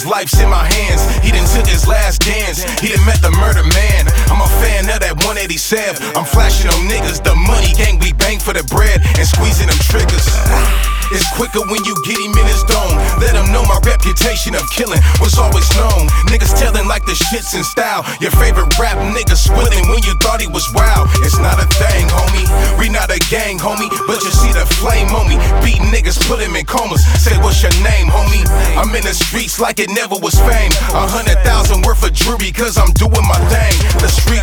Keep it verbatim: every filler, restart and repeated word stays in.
life's in my hands. He done took his last dance. He done met the murder man. I'm a fan of that one eighty-seven. I'm flashing them niggas, the money gang, we bang for the bread and squeezing them triggers. It's quicker when you get him in his dome. Let him know my reputation of killing was always known. Niggas telling like the shit's in style. Your favorite rap nigga squilling when you thought he was wild. It's not a thing, homie. We not a gang, homie, but you see the flame on me. Beating niggas, put him in comas. Say what's your name, homie? I'm in the streets like it never was fame. A hundred thousand worth of jewelry cause I'm doing my thing. The street